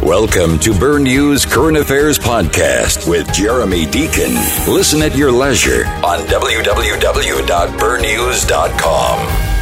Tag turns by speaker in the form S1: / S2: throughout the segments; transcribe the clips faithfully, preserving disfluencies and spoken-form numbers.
S1: Welcome to Burn News Current Affairs Podcast with Jeremy Deacon. Listen at your leisure on w w w dot burn news dot com.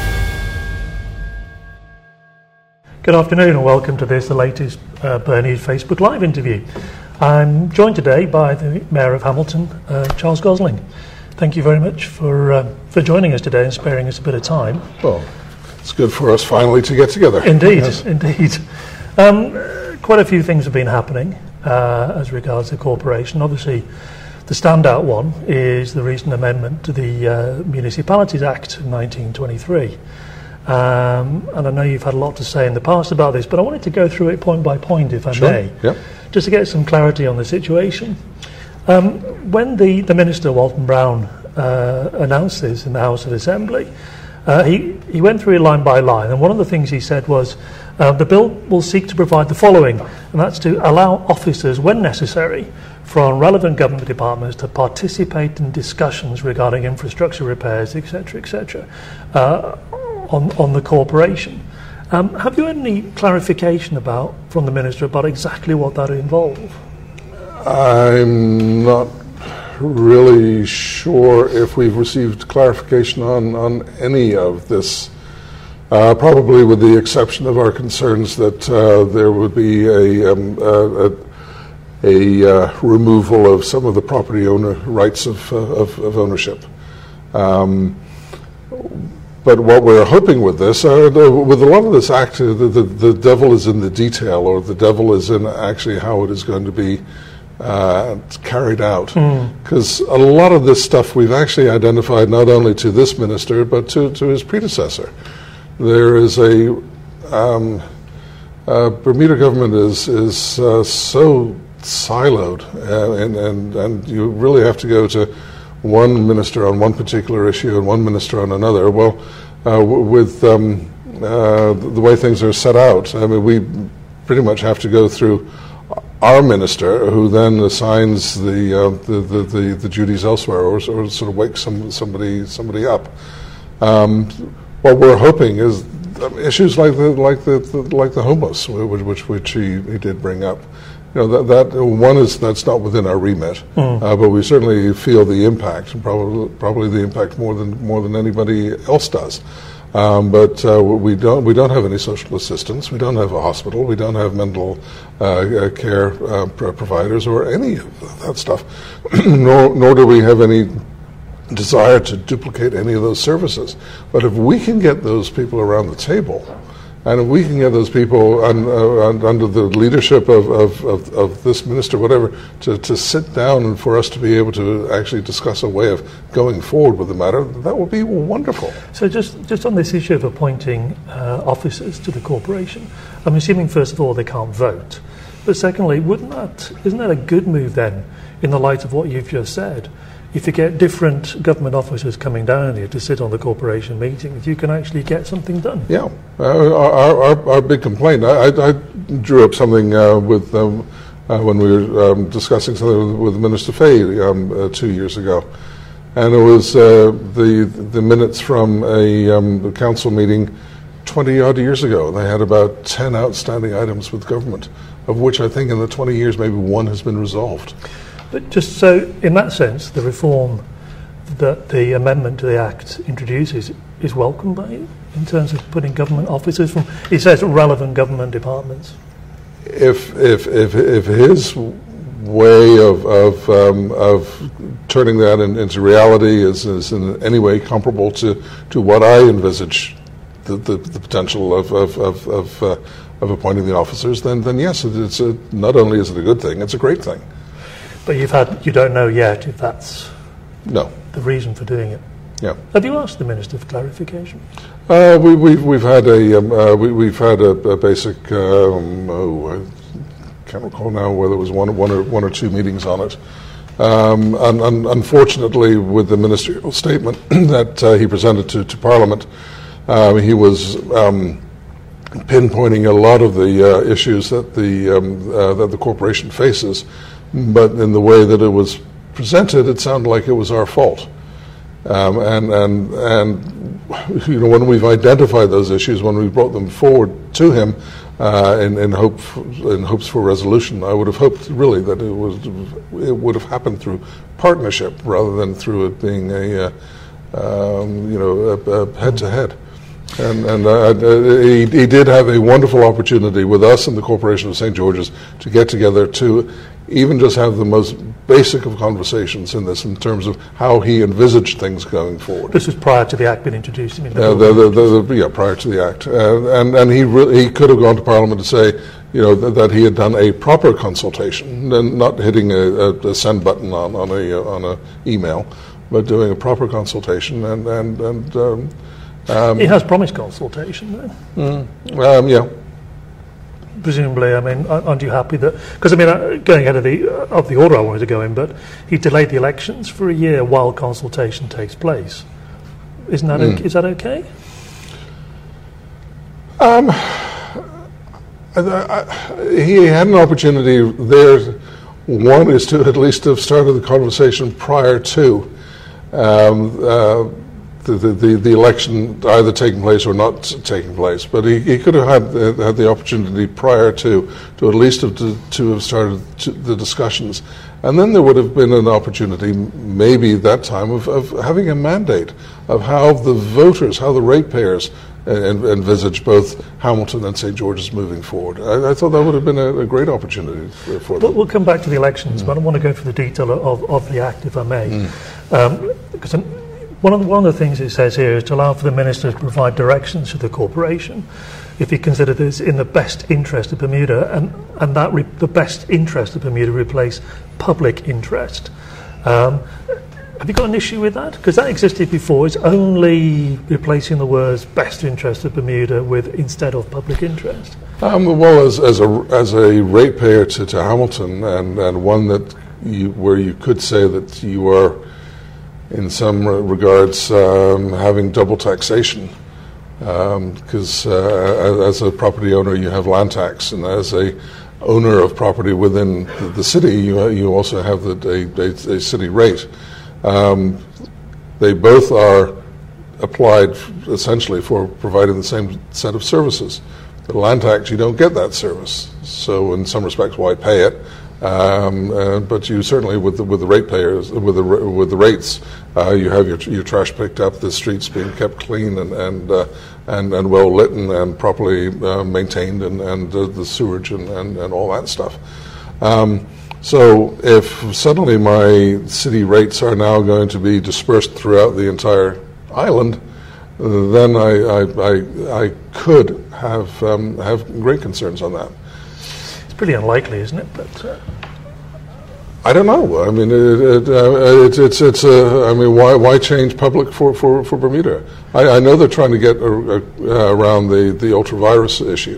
S2: Good afternoon and welcome to this, the latest uh, Burn News Facebook Live interview. I'm joined today by the Mayor of Hamilton, uh, Charles Gosling. Thank you very much for uh, for joining us today and sparing us a bit of time.
S3: Well, it's good for us finally to get together.
S2: Indeed,
S3: yes.
S2: indeed. Um, quite a few things have been happening uh, as regards the corporation. Obviously, the standout one is the recent amendment to the uh, Municipalities Act of nineteen twenty-three. Um, and I know you've had a lot to say in the past about this, but I wanted to go through it point by point, if I
S3: Sure.
S2: may,
S3: Yep.
S2: just to get some clarity on the situation. Um, when the, the Minister, Walton Brown, uh, announced this in the House of Assembly, uh, he, he went through it line by line, and one of the things he said was, uh, the bill will seek to provide the following, and that's to allow officers, when necessary, from relevant government departments to participate in discussions regarding infrastructure repairs, et cetera, et cetera, uh, on, on the corporation. Um, have you had any clarification about from the Minister about exactly what that involves?
S3: I'm not really sure if we've received clarification on, on any of this, uh, probably with the exception of our concerns that uh, there would be a, um, a, a uh, removal of some of the property owner rights of, uh, of, of ownership. Um, But what we're hoping with this, uh, the, with a lot of this act, uh, the, the, the devil is in the detail, or the devil is in actually how it is going to be uh, carried out. Because mm. a lot of this stuff we've actually identified not only to this minister, but to, to his predecessor. There is a, um, uh, Bermuda government is, is uh, so siloed, uh, and, and, and you really have to go to one minister on one particular issue and one minister on another. Well, uh, w- with um, uh, the way things are set out, I mean, we pretty much have to go through our minister, who then assigns the uh, the, the, the, the duties elsewhere, or, or sort of wakes some, somebody somebody up. Um, what we're hoping is issues like the like the, the like the homeless, which which, which he, he did bring up. You know, that, that one is that's not within our remit, mm. uh, but we certainly feel the impact, and probably probably the impact more than more than anybody else does. Um, but uh, we don't we don't have any social assistance. We don't have a hospital. We don't have mental uh, care uh, pro- providers or any of that stuff. nor nor do we have any desire to duplicate any of those services. But if we can get those people around the table, and if we can get those people un, uh, un, under the leadership of, of, of, of this minister, whatever, to, to sit down and for us to be able to actually discuss a way of going forward with the matter, that would be wonderful.
S2: So just, just on this issue of appointing uh, officers to the corporation, I'm assuming first of all they can't vote, but secondly, wouldn't that, isn't that a good move then, in the light of what you've just said? If you get different government officers coming down here to sit on the corporation meetings, you can actually get something done.
S3: Yeah, uh, our, our, our big complaint, I, I, I drew up something uh, with um, uh, when we were um, discussing something with, with Minister Fay um, uh, two years ago, and it was uh, the the minutes from a um, council meeting twenty odd years ago. They had about ten outstanding items with government, of which I think in the twenty years maybe one has been resolved.
S2: But just so, in that sense, the reform that the amendment to the Act introduces is welcomed by you in terms of putting government officers from, it says, relevant government departments.
S3: If if if, if his way of of, um, of turning that in, into reality is, is in any way comparable to, to what I envisage the, the, the potential of of of of, uh, of appointing the officers, then then yes, it's a, not only is it a good thing, it's a great thing.
S2: But you've had, you don't know yet if that's
S3: no
S2: the reason for doing it.
S3: Yeah.
S2: Have you asked the Minister for clarification?
S3: Uh, we, we've we've had a um, uh, we, we've had a, a basic um, oh I can't recall now whether it was one one or one or two meetings on it. Um, and, and unfortunately, with the ministerial statement that uh, he presented to, to Parliament, uh, he was um, pinpointing a lot of the uh, issues that the um, uh, that the corporation faces. But in the way that it was presented, it sounded like it was our fault. Um, and and and you know, when we've identified those issues, when we brought them forward to him, uh, in, in hope in hopes for resolution. I would have hoped really that it was it would have happened through partnership rather than through it being a uh, um, you know a, a head-to-head. And, and uh, he, he did have a wonderful opportunity with us and the Corporation of Saint George's to get together to even just have the most basic of conversations in this in terms of how he envisaged things going forward.
S2: This was prior to the Act being introduced? I mean,
S3: uh, the, the, the, the, yeah, prior to the Act. Uh, and and he, re- he could have gone to Parliament to say, you know, th- that he had done a proper consultation, and not hitting a, a, a send button on, on a on a email, but doing a proper consultation and, and, and um, Um,
S2: he has promised consultation, though.
S3: Mm, um, yeah.
S2: Presumably, I mean, aren't you happy that... Because, I mean, going ahead of the uh, of the order I wanted to go in, but he delayed the elections for a year while consultation takes place. Isn't that mm. okay? Is that okay?
S3: Um, I, I, he had an opportunity there. One is to at least have started the conversation prior to um, uh, The, the, the election either taking place or not taking place, but he, he could have had uh, had the opportunity prior to to at least have to, to have started to the discussions, and then there would have been an opportunity, maybe that time, of, of having a mandate of how the voters, how the ratepayers uh, envisage both Hamilton and Saint George's moving forward. I, I thought that would have been a, a great opportunity for, for them.
S2: We'll come back to the elections, mm. but I want to go through the detail of, of the Act, if I may, mm. um, because. I'm, One of, the, one of the things it says here is to allow for the Minister to provide directions to the Corporation if he considers this in the best interest of Bermuda, and, and that re, the best interest of Bermuda replace public interest. Um, have you got an issue with that? Because that existed before. It's only replacing the words best interest of Bermuda with instead of public interest.
S3: Um, well, as, as, a, as a ratepayer to, to Hamilton, and, and one that you, where you could say that you are in some regards um, having double taxation, because um, uh, as a property owner you have land tax, and as a owner of property within the, the city you you also have the, a, a, a city rate. Um, they both are applied essentially for providing the same set of services. The land tax, you don't get that service, so in some respects why pay it? Um, uh, but you certainly, with the, with the ratepayers, with the with the rates, uh, you have your your trash picked up, the streets being kept clean and and uh, and, and well lit and, and properly uh, maintained, and and uh, the sewage and, and, and all that stuff. Um, so if suddenly my city rates are now going to be dispersed throughout the entire island, uh, then I I, I I could have um, have great concerns on that.
S2: It's pretty unlikely, isn't it? But uh...
S3: I don't know. I mean, it, it, uh, it's it's it's. Uh, I mean, why why change public for, for, for Bermuda? I, I know they're trying to get uh, uh, around the, the ultra virus issue.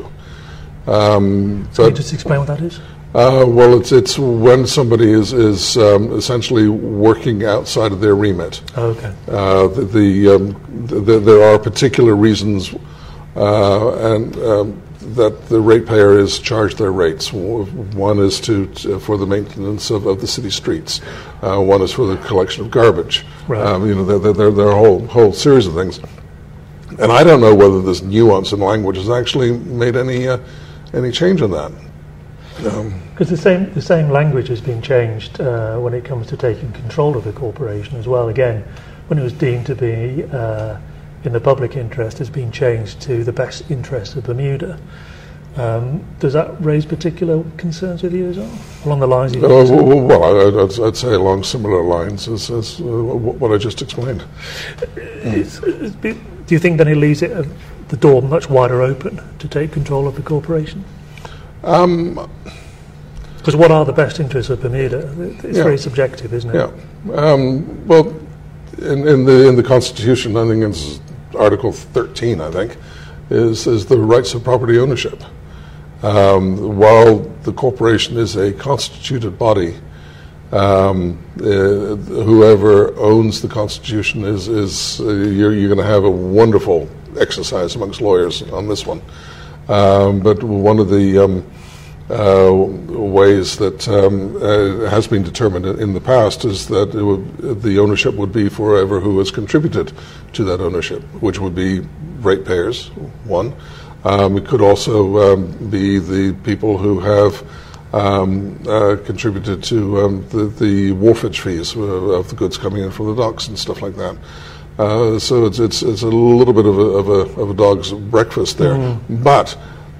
S3: Um,
S2: Can you just explain what that is?
S3: Uh, well, it's it's when somebody is is um, essentially working outside of their remit.
S2: Oh, okay.
S3: Uh, the, the, um, the there are particular reasons, uh, and. Um, that the ratepayer is charged their rates. One is to, to for the maintenance of, of the city streets. Uh, one is for the collection of garbage.
S2: Right.
S3: Um, you know, there, there, there are a whole whole series of things. And I don't know whether this nuance in language has actually made any uh, any change in that.
S2: Because um, the same the same language has been changed uh, when it comes to taking control of the corporation as well. Again, when it was deemed to be uh, in the public interest, has been changed to the best interest of Bermuda. Um, does that raise particular concerns with you as well, along the lines?
S3: Uh, well, well I'd, I'd say along similar lines as, as uh, what I just explained.
S2: It's, it's, do you think then it leaves it uh, the door much wider open to take control of the corporation?
S3: Um,
S2: Because what are the best interests of Bermuda? It's
S3: yeah.
S2: very subjective, isn't it?
S3: Yeah. Um, well, in, in the in the Constitution, I think it's Article thirteen. I think is is the rights of property ownership. Um, while the corporation is a constituted body, um, uh, whoever owns the Constitution is is uh, you're, you're going to have a wonderful exercise amongst lawyers on this one. Um, but one of the um, uh, ways that um, uh, has been determined in the past is that it would, the ownership would be for whoever who has contributed to that ownership, which would be ratepayers, one. Um, it could also um, be the people who have um, uh, contributed to um, the, the wharfage fees uh, of the goods coming in from the docks and stuff like that. Uh, so it's, it's it's a little bit of a of a, of a dog's breakfast there, mm. but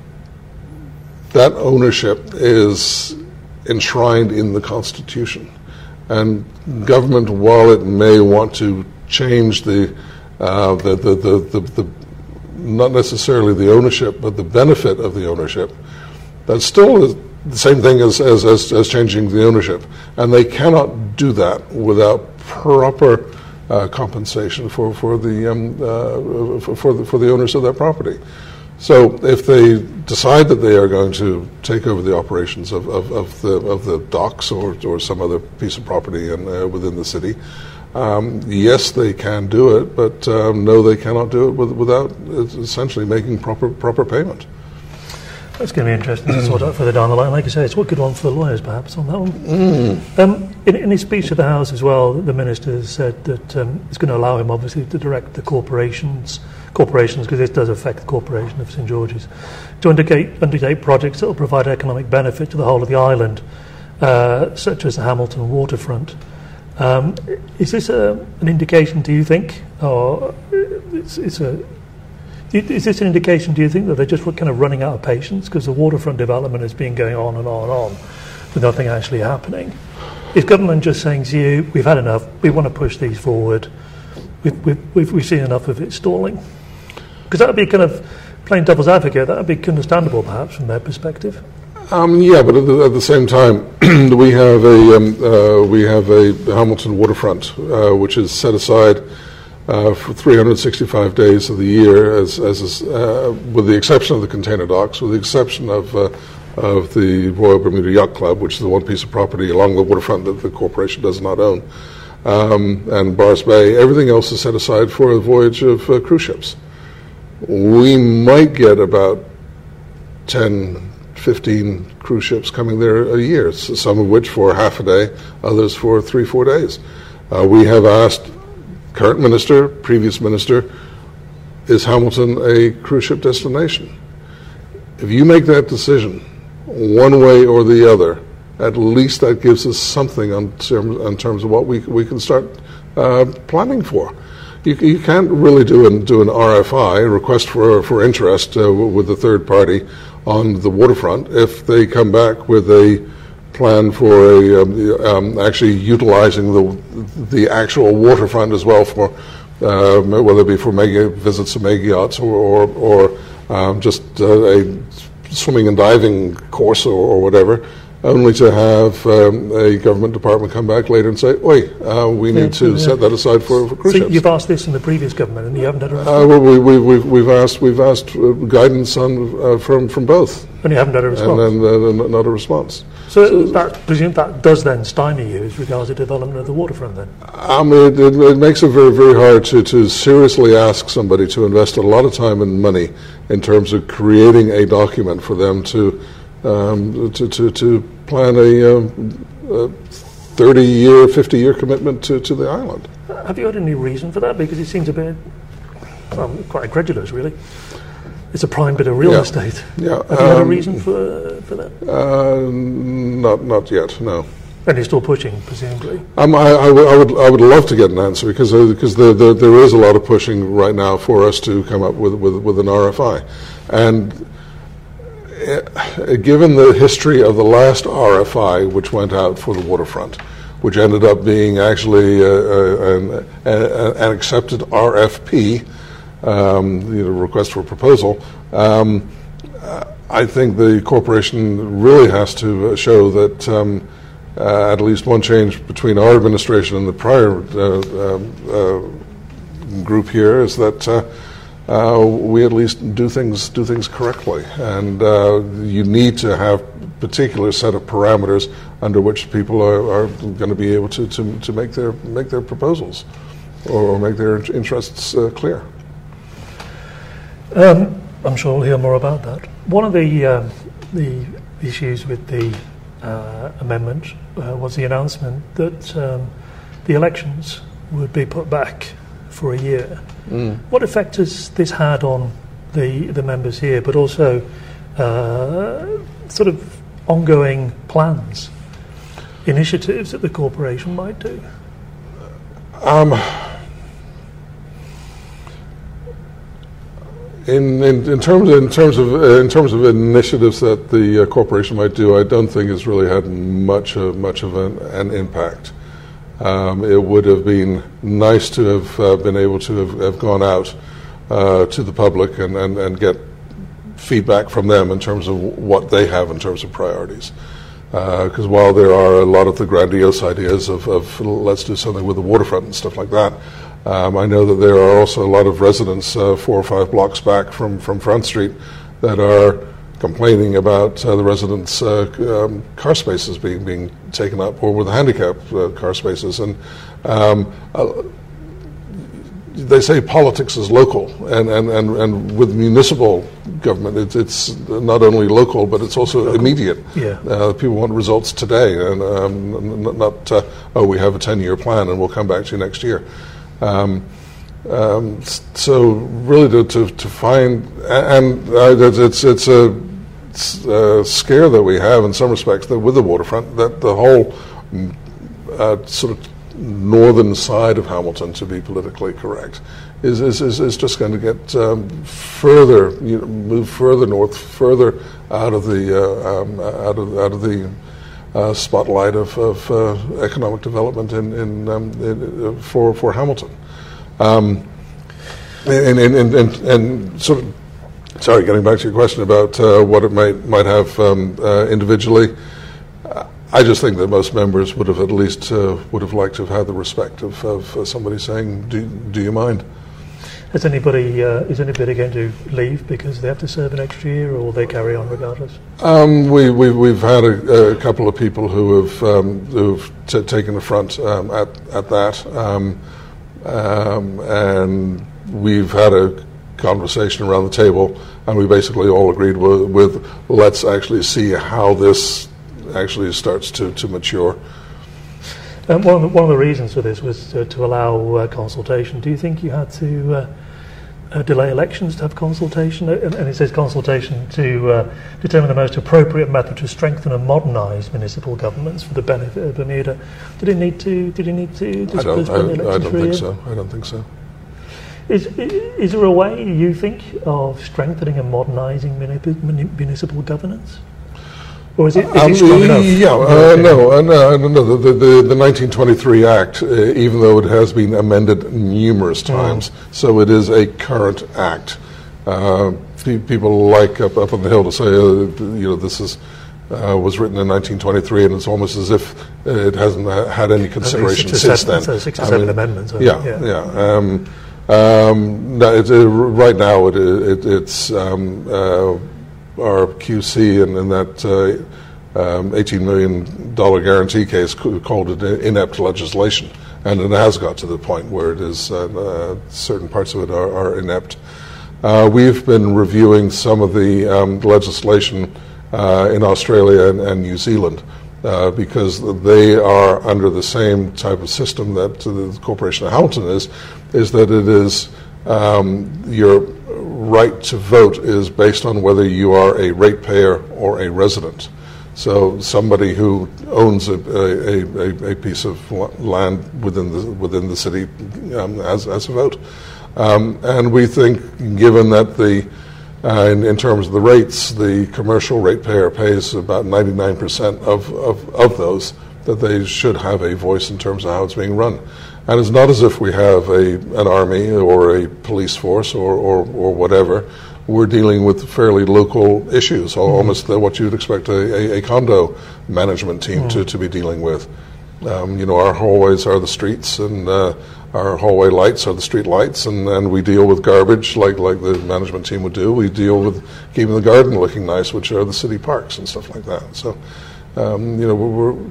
S3: that ownership is enshrined in the Constitution, and government, while it may want to change the uh, the, the, the, the the not necessarily the ownership, but the benefit of the ownership, that's still the same thing as as, as as changing the ownership, and they cannot do that without proper Uh, compensation for for the um, uh, for, for the for the owners of that property. So if they decide that they are going to take over the operations of, of, of the of the docks or or some other piece of property in, uh, within the city, um, yes, they can do it, but um, no, they cannot do it with, without essentially making proper proper payment.
S2: That's going to be interesting to sort out further down the line. Like I say, it's a good one for the lawyers, perhaps, on that one.
S3: Mm.
S2: Um, in, in his speech to the House as well, the Minister said that um, it's going to allow him, obviously, to direct the corporations, corporations, because this does affect the corporation of Saint George's, to undertake, undertake projects that will provide economic benefit to the whole of the island, uh, such as the Hamilton waterfront. Um, is this a, an indication, do you think, or it's, it's a... Is this an indication, do you think, that they're just kind of running out of patience because the waterfront development has been going on and on and on with nothing actually happening? Is government just saying to you, we've had enough, we want to push these forward, we've, we've, we've, we've seen enough of it stalling? Because that would be kind of, playing devil's advocate, that would be understandable perhaps from their perspective.
S3: Um, yeah, but at the, at the same time, we have a um, uh, we have a Hamilton waterfront, uh, which is set aside Uh, for three hundred sixty-five days of the year, as, as is, uh, with the exception of the container docks, with the exception of uh, of the Royal Bermuda Yacht Club, which is the one piece of property along the waterfront that the corporation does not own, um, and Bars Bay. Everything else is set aside for a voyage of uh, cruise ships. We might get about ten, fifteen cruise ships coming there a year, some of which for half a day, others for three, four days. Uh, we have asked current minister, previous minister, is Hamilton a cruise ship destination? If you make that decision, one way or the other, at least that gives us something on terms, in terms of what we we can start uh, planning for. You, you can't really do an, do an R F I, a request for for interest, uh, with the third party on the waterfront, if they come back with a plan for a um, um, actually utilizing the the actual waterfront as well for uh, whether it be for mega visits to mega yachts or or, or um, just uh, a swimming and diving course or, or whatever, only to have um, a government department come back later and say, "Oi, uh, we need yeah, to yeah. set that aside for, for cruise
S2: so
S3: ships."
S2: You've asked this in the previous government, and you haven't had a response.
S3: Uh, well, we, we, we've, we've asked we've asked uh, guidance on uh, from from both,
S2: and you haven't had a response.
S3: And then uh, not a response.
S2: So, so that presume that does then stymie you as regards the development of the waterfront. Then,
S3: I mean, it, it, it makes it very very hard to to seriously ask somebody to invest a lot of time and money in terms of creating a document for them to um, to, to to plan a, um, a thirty-year, fifty-year commitment to, to the island.
S2: Have you had any reason for that? Because it seems a bit, well, quite incredulous, really. It's a prime bit of real
S3: yeah.
S2: estate.
S3: Yeah.
S2: Have you um, had a reason for for that?
S3: Uh, not not yet, no.
S2: And you're still pushing, presumably.
S3: Um, I, I, w- I would I would love to get an answer because uh, because there, there there is a lot of pushing right now for us to come up with with, with an R F I, and uh, given the history of the last R F I, which went out for the waterfront, which ended up being actually uh, uh, an, uh, an accepted R F P. Um, you know, request for proposal. Um, uh, I think the corporation really has to uh, show that um, uh, at least one change between our administration and the prior uh, uh, group here is that uh, uh, we at least do things do things correctly, and uh, you need to have a particular set of parameters under which people are, are going to be able to, to, to make their make their proposals or make their interests uh, clear.
S2: Um, I'm sure we'll hear more about that. One of the um, the issues with the uh, amendment uh, was the announcement that um, the elections would be put back for a year. Mm. What effect has this had on the, the members here, but also uh, sort of ongoing plans, initiatives that the corporation might do?
S3: Um, in, in in terms in terms of uh, in terms of initiatives that the uh, corporation might do, I don't think it's really had much uh, much of an, an impact. Um, it would have been nice to have uh, been able to have, have gone out uh, to the public and, and, and get feedback from them in terms of what they have in terms of priorities. Because uh, while there are a lot of the grandiose ideas of, of let's do something with the waterfront and stuff like that, um, I know that there are also a lot of residents uh, four or five blocks back from, from Front Street that are complaining about uh, the residents' uh, um, car spaces being being taken up, or with handicap uh, car spaces. And um, uh, they say politics is local, and, and, and, and with municipal government, it's, it's not only local, but it's also local. Immediate. Yeah. Uh, people want results today, and um, not, uh, oh, we have a ten-year plan, and we'll come back to you next year. Um, um, so really to, to, to find, and uh, it's, it's a uh, scare that we have in some respects that with the waterfront, that the whole uh, sort of northern side of Hamilton, to be politically correct, is is, is, is just going to get um, further, you know, move further north, further out of the uh, um, out of out of the uh, spotlight of, of uh, economic development in, in, um, in uh, for for Hamilton, um, and, and, and, and and sort of. Sorry, getting back to your question about uh, what it might might have um, uh, individually. I just think that most members would have at least uh, would have liked to have had the respect of, of uh, somebody saying, "Do do you mind?"
S2: Is anybody uh, is anybody going to leave because they have to serve an extra year, or will they carry on regardless?
S3: Um, we, we we've had a, a couple of people who have um, who've t- taken the front um, at at that, um, um, and we've had a conversation around the table, and we basically all agreed with, with let's actually see how this actually starts to, to mature.
S2: Um, one, of the, one of the reasons for this was to, to allow uh, consultation. Do you think you had to uh, uh, delay elections to have consultation? And, and it says consultation to uh, determine the most appropriate method to strengthen and modernise municipal governments for the benefit of Bermuda. Did it need to? Did it need to?
S3: I don't. I, I don't think so. I don't think so.
S2: Is, is there a way, you think, of strengthening and modernising municipal governance? Or is it, is
S3: um,
S2: it strong enough?
S3: Yeah, uh, no, uh, no, no. The, the, the nineteen twenty-three Act, uh, even though it has been amended numerous times, mm. so it is a current act. Uh, pe- people like up, up on the Hill to say, uh, you know, this is uh, was written in nineteen twenty-three, and it's almost as if it hasn't had any consideration since
S2: seven,
S3: then.
S2: So six or I seven mean, amendments.
S3: Yeah, yeah. yeah. Um, Um, no, it, uh, right now, it, it, it's um, uh, our Q C in, in that uh, um, eighteen million dollars guarantee case called it inept legislation, and it has got to the point where it is uh, uh, certain parts of it are, are inept. Uh, we've been reviewing some of the um, legislation uh, in Australia and, and New Zealand. Uh, because they are under the same type of system that the Corporation of Hamilton is, is that it is um, your right to vote is based on whether you are a ratepayer or a resident. So somebody who owns a, a, a, a piece of land within the within the city um, has, has a vote, um, and we think, given that the Uh, in, in terms of the rates, the commercial ratepayer pays about ninety-nine percent of, of, of those, that they should have a voice in terms of how it's being run. And it's not as if we have a an army or a police force or, or, or whatever. We're dealing with fairly local issues, mm-hmm. almost the, what you'd expect a, a, a condo management team mm-hmm. to, to be dealing with. Um, you know, our hallways are the streets, and uh, our hallway lights are the street lights, and, and we deal with garbage like, like the management team would do. We deal with keeping the garden looking nice, which are the city parks and stuff like that. So, um, you know, we're, we're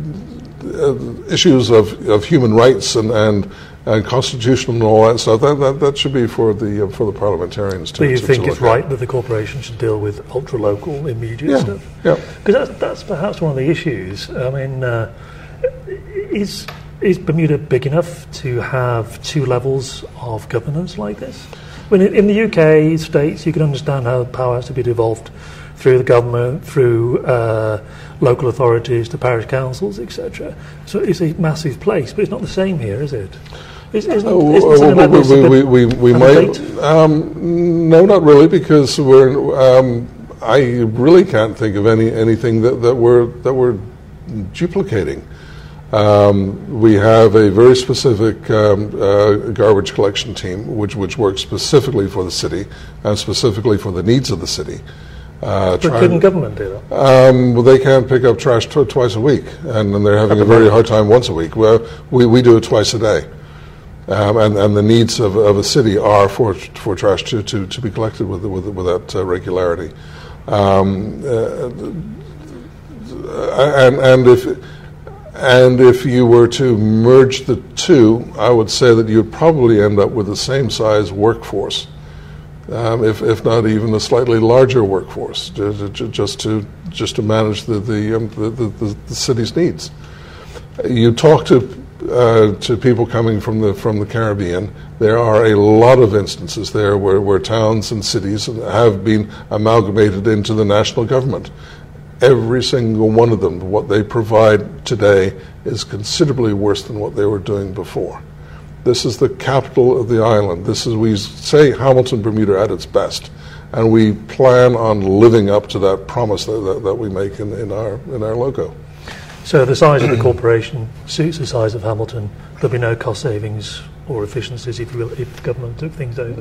S3: uh, issues of, of human rights and, and and constitutional and all that stuff. That that, that should be for the uh, for the parliamentarians to.
S2: So you
S3: to,
S2: think
S3: to
S2: it's
S3: at.
S2: right that the corporation should deal with ultra local, immediate
S3: yeah.
S2: stuff?
S3: Yeah,
S2: because that's that's perhaps one of the issues. I mean, uh, is. Is Bermuda big enough to have two levels of governance like this? When in, in the U K states, you can understand how power has to be devolved through the government, through uh, local authorities, to parish councils, et cetera. So it's a massive place, but it's not the same here, is it? Is, isn't,
S3: oh,
S2: isn't
S3: oh, we, we, we, we might. Um, no, not really, because we're. Um, I really can't think of any anything that, that we're that we're duplicating. Um, we have a very specific um, uh, garbage collection team, which which works specifically for the city and specifically for the needs of the city. Uh,
S2: but couldn't government do that?
S3: Um, well, they can't pick up trash tw- twice a week, and, and they're having a very hard time once a week. Well, we we do it twice a day. Um, and, and the needs of, of a city are for for trash to, to, to be collected with with, with that uh, regularity, um, uh, and and if and if you were to merge the two, I would say that you'd probably end up with the same size workforce, um, if if not even a slightly larger workforce, just to just to manage the the, um, the, the, the city's needs. You talk to. Uh, to people coming from the from the Caribbean, there are a lot of instances there where, where towns and cities have been amalgamated into the national government. Every single one of them, what they provide today is considerably worse than what they were doing before. This is the capital of the island. This is, we say, Hamilton, Bermuda at its best, and we plan on living up to that promise that, that, that we make in, in our in our logo.
S2: So the size of the corporation suits the size of Hamilton. There'll be no cost savings or efficiencies, if you will, if the government took things over.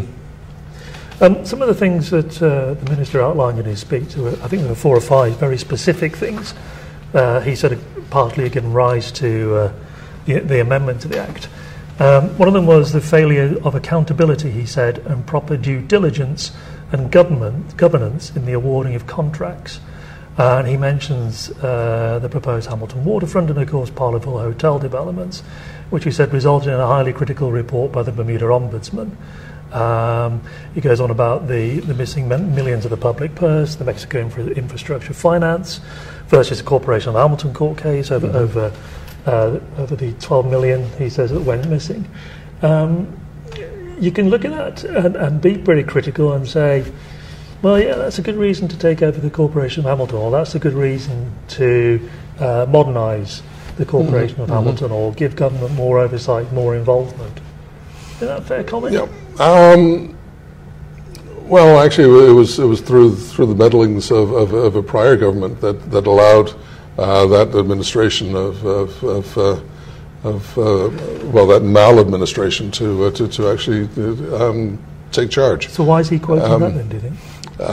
S2: Mm-hmm. Um, some of the things that uh, the Minister outlined in his speech, were, I think there were four or five very specific things. Uh, he said partly had given rise to uh, the, the amendment to the Act. Um, one of them was the failure of accountability, he said, and proper due diligence and government governance in the awarding of contracts. Uh, and he mentions uh, the proposed Hamilton waterfront and, of course, Parleyville hotel developments, which he said resulted in a highly critical report by the Bermuda Ombudsman. Um, he goes on about the, the missing millions of the public purse, the Mexico infra- infrastructure finance, versus the Corporation of Hamilton court case over mm-hmm. over uh, over the twelve million, he says, that went missing. Um, you can look at that and, and be pretty critical and say, well, yeah, that's a good reason to take over the Corporation of Hamilton, or that's a good reason to uh, modernise the Corporation mm-hmm. of Hamilton, mm-hmm. or give government more oversight, more involvement. Is that a fair comment?
S3: Yeah. Um, well, actually, it was it was through through the meddlings of, of, of a prior government that that allowed uh, that administration of of, of, uh, of uh, well, that maladministration to uh, to to actually um, take charge.
S2: So why is he quoting um, that then, do you think?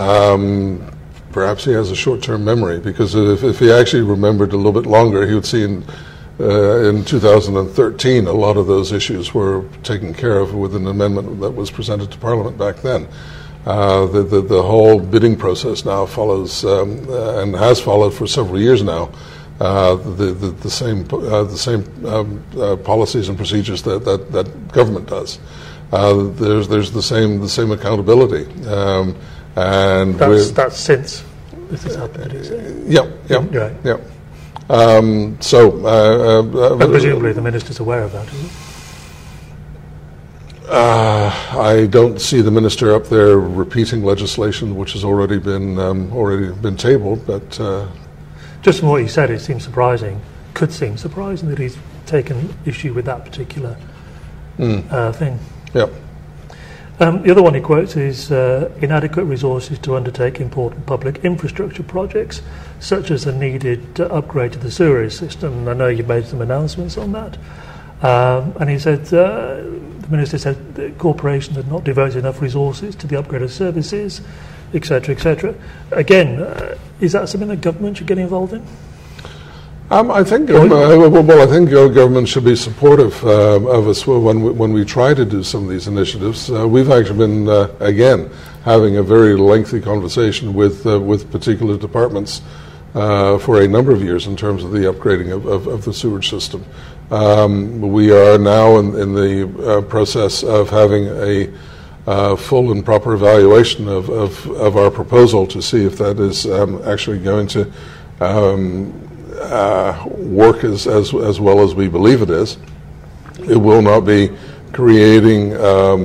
S3: Um, perhaps he has a short-term memory, because if, if he actually remembered a little bit longer, he would see in, uh, in two thousand thirteen a lot of those issues were taken care of with an amendment that was presented to Parliament back then. Uh, the, the, the whole bidding process now follows, um, uh, and has followed for several years now, uh, the, the, the same uh, the same um, uh, policies and procedures that, that, that government does. Uh, there's there's the same the same accountability. Um, And
S2: that's, that's since this has happened, is it?
S3: Yeah, yeah,
S2: right.
S3: yeah. Um, so, uh, uh,
S2: and presumably the minister's aware of that, is he?
S3: Uh, I don't see the minister up there repeating legislation which has already been um, already been tabled. But uh,
S2: just from what he said, it seems surprising. Could seem surprising that he's taken issue with that particular mm. uh, thing.
S3: Yeah.
S2: Um, the other one he quotes is uh, inadequate resources to undertake important public infrastructure projects, such as the needed uh, upgrade to the sewerage system. And I know you've made some announcements on that. Um, and he said, uh, the minister said the corporation had not devoted enough resources to the upgrade of services, et cetera, et cetera. Again, uh, is that something that government should get involved in?
S3: Um, I think um, uh, well, I think uh, government should be supportive uh, of us when we, when we try to do some of these initiatives. Uh, we've actually been uh, again having a very lengthy conversation with uh, with particular departments uh, for a number of years in terms of the upgrading of, of, of the sewage system. Um, we are now in, in the uh, process of having a uh, full and proper evaluation of, of, of our proposal to see if that is um, actually going to um, Uh, work as, as as well as we believe it is. It will not be creating um,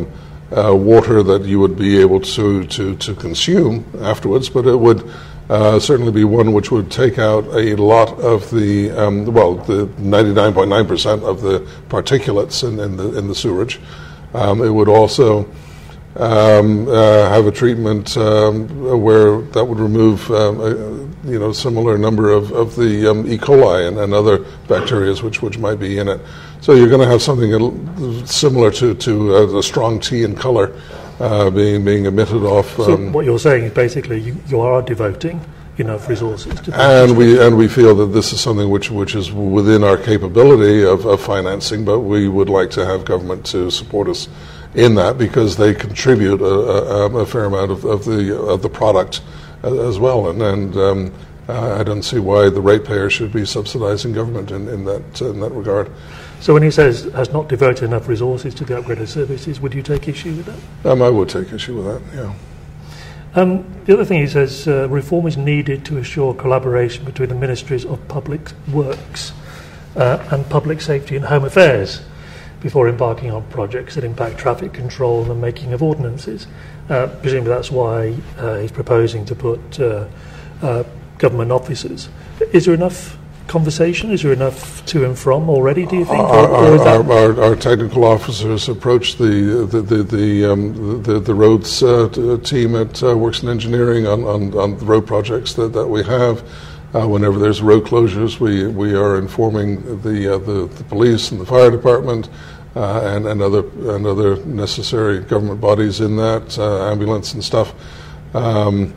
S3: uh, water that you would be able to, to, to consume afterwards, but it would uh, certainly be one which would take out a lot of the, um, well, the ninety-nine point nine percent of the particulates in, in, the, in the sewerage. Um, it would also Um, uh, have a treatment um, where that would remove, um, a, you know, similar number of, of the um, E. coli and, and other bacteria which which might be in it. So you're going to have something similar to to uh, the strong tea in color uh, being being emitted off. Um,
S2: so what you're saying is basically you, you are devoting enough resources to
S3: and we and we feel that this is something which which is within our capability of, of financing, but we would like to have government to support us in that, because they contribute a, a, a fair amount of, of the of the product as well, and, and um, I don't see why the ratepayer should be subsidizing government in, in that in that regard.
S2: So when he says has not devoted enough resources to the upgraded services, would you take issue with that?
S3: Um, I would take issue with that, yeah.
S2: Um, the other thing he says, uh, reform is needed to assure collaboration between the ministries of public works uh, and public safety and home affairs before embarking on projects that impact traffic control and the making of ordinances. Uh, presumably that's why uh, he's proposing to put uh, uh, government officers. Is there enough conversation? Is there enough to and from already, do you think?
S3: Our, or, or is our, our, our technical officers approach the the the, the, um, the, the roads uh, team at uh, Works and Engineering on, on, on the road projects that, that we have. Uh, whenever there's road closures, we, we are informing the, uh, the the police and the fire department uh, and, and other and other necessary government bodies in that, uh, ambulance and stuff. Um,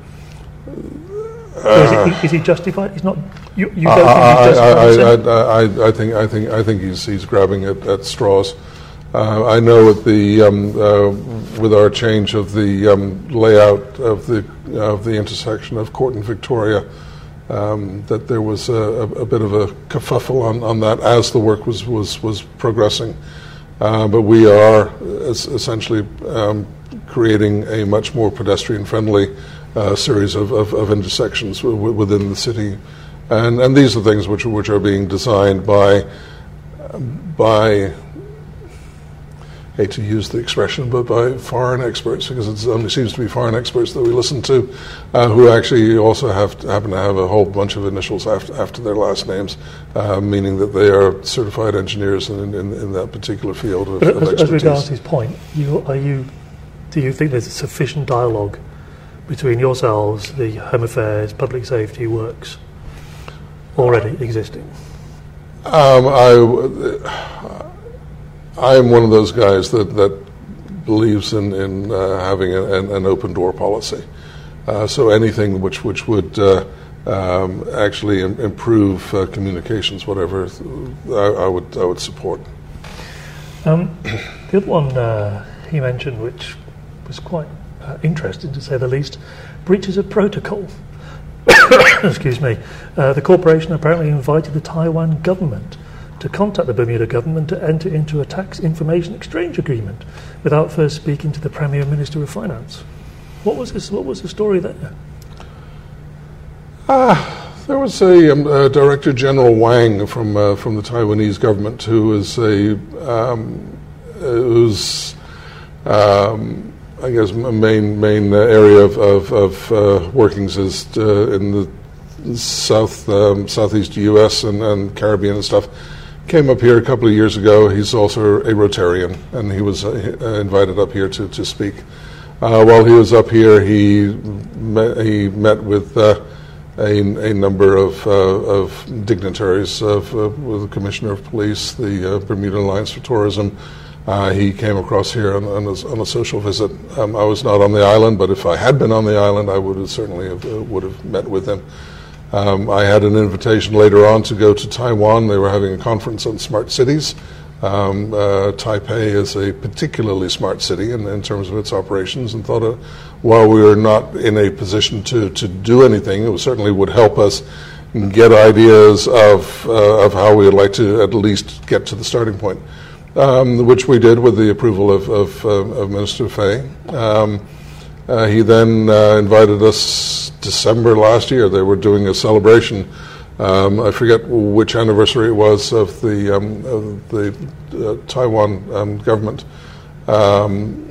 S2: so is, it, is he justified? He's not. You, you don't
S3: I,
S2: think he's justified?
S3: I, I, I, I think I think I think he's he's grabbing at, at straws. Uh, I know at the um, uh, with our change of the um, layout of the of the intersection of Court and Victoria. Um, that there was a, a, a bit of a kerfuffle on, on that as the work was was, was progressing. Uh, but we are es- essentially um, creating a much more pedestrian-friendly uh, series of, of, of intersections w- within the city. And, and these are things which, which are being designed by, by I hate to use the expression, but by foreign experts, because it only seems to be foreign experts that we listen to, uh, who actually also have to, happen to have a whole bunch of initials after, after their last names, uh, meaning that they are certified engineers in, in, in that particular field of,
S2: but
S3: of
S2: as,
S3: expertise.
S2: as regards his point, you, are you, do you think there's sufficient dialogue between yourselves, the Home Affairs, Public Safety Works, already existing?
S3: Um, I... I am one of those guys that, that believes in, in uh, having a, an, an open door policy. Uh, so anything which which would uh, um, actually im- improve uh, communications, whatever, I, I would I would support.
S2: Um, the other one uh, he mentioned, which was quite uh, interesting to say the least, breaches of protocol. Excuse me. Uh, the corporation apparently invited the Taiwan government to contact the Bermuda government to enter into a tax information exchange agreement without first speaking to the Premier Minister of Finance. What was this? What was the story there?
S3: Ah, uh, there was a, um, a Director General Wang from uh, from the Taiwanese government who is a um, who's um, I guess main main area of of, of uh, workings is uh, in the south um, southeast U S and, and Caribbean and stuff. Came up here a couple of years ago. He's also a Rotarian, and he was uh, invited up here to, to speak. Uh, while he was up here, he met, he met with uh, a, a number of, uh, of dignitaries, of, uh, with the Commissioner of Police, the uh, Bermuda Alliance for Tourism. Uh, he came across here on, on, a, on a social visit. Um, I was not on the island, but if I had been on the island, I would have certainly have, uh, would have met with him. Um, I had an invitation later on to go to Taiwan. They were having a conference on smart cities. Um, uh, Taipei is a particularly smart city in, in terms of its operations, and thought uh, while we were not in a position to, to do anything, it certainly would help us get ideas of uh, of how we would like to at least get to the starting point, um, which we did with the approval of, of, uh, of Minister Fay. Um, Uh, he then uh, invited us December last year. They were doing a celebration. Um, I forget which anniversary it was of the um, of the uh, Taiwan um, government. Um,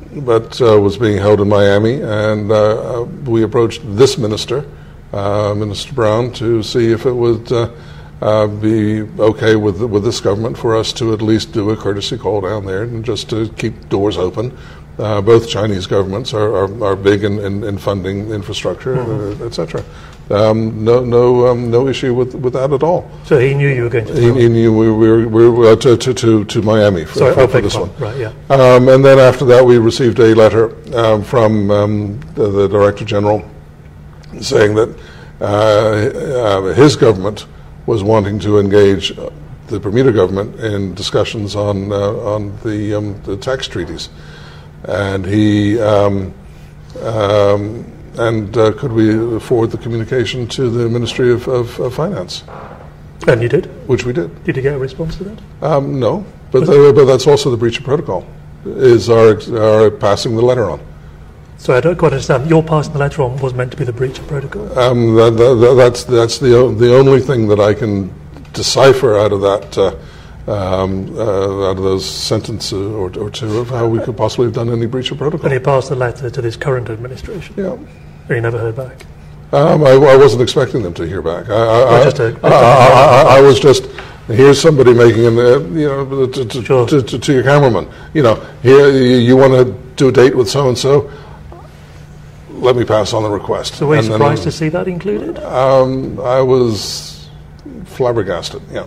S3: but uh, was being held in Miami, and uh, we approached this minister, uh, Minister Brown, to see if it would uh, uh, be okay with with this government for us to at least do a courtesy call down there and just to keep doors open. Uh, both Chinese governments are, are, are big in, in, in funding infrastructure, mm-hmm. uh, et cetera. Um, no, no, um, no issue with, with that at all.
S2: So he knew you were going to.
S3: He, he knew we were, we were uh, to, to, to, to Miami for,
S2: Sorry,
S3: for, for this one.
S2: Right, yeah.
S3: Um, and then after that, we received a letter um, from um, the, the Director General saying that uh, uh, his government was wanting to engage the Bermuda government in discussions on uh, on the um, the tax treaties, and he. Um, um, And uh, could we forward the communication to the Ministry of, of, of Finance?
S2: And you did?
S3: Which we did.
S2: Did you get a response to that?
S3: Um, no, but the, but that's also the breach of protocol, is our, our passing the letter on.
S2: So I don't quite understand. Your passing the letter on was meant to be the breach of protocol?
S3: Um, that, that, that's that's the the only thing that I can decipher out of that, uh, um, uh, out of those sentences or, or two of how we could possibly have done any breach of protocol.
S2: And you passed the letter to this current administration?
S3: Yeah.
S2: And you never heard back?
S3: Um, I, I wasn't expecting them to hear back. I, I,
S2: just a,
S3: I, I, I, I was just, here's somebody making, an, uh, you know, to, to,
S2: sure.
S3: to, to, to your cameraman, you know, here, you, you want to do a date with so-and-so, let me pass on the request.
S2: So were you
S3: and
S2: surprised
S3: then,
S2: to see that included?
S3: Um, I was flabbergasted, yeah.